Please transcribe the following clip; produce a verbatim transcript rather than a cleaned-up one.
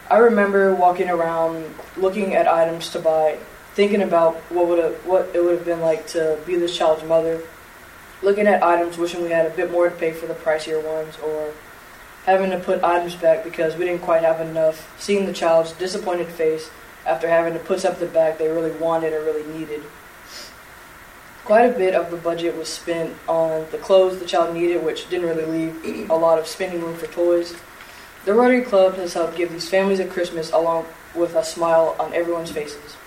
I remember walking around, looking at items to buy, thinking about what would have, what it would have been like to be this child's mother, looking at items, wishing we had a bit more to pay for the pricier ones, or having to put items back because we didn't quite have enough, seeing the child's disappointed face after having to put something back they really wanted or really needed. Quite a bit of the budget was spent on the clothes the child needed, which didn't really leave a lot of spending room for toys. The Rotary Club has helped give these families a Christmas along with a smile on everyone's faces.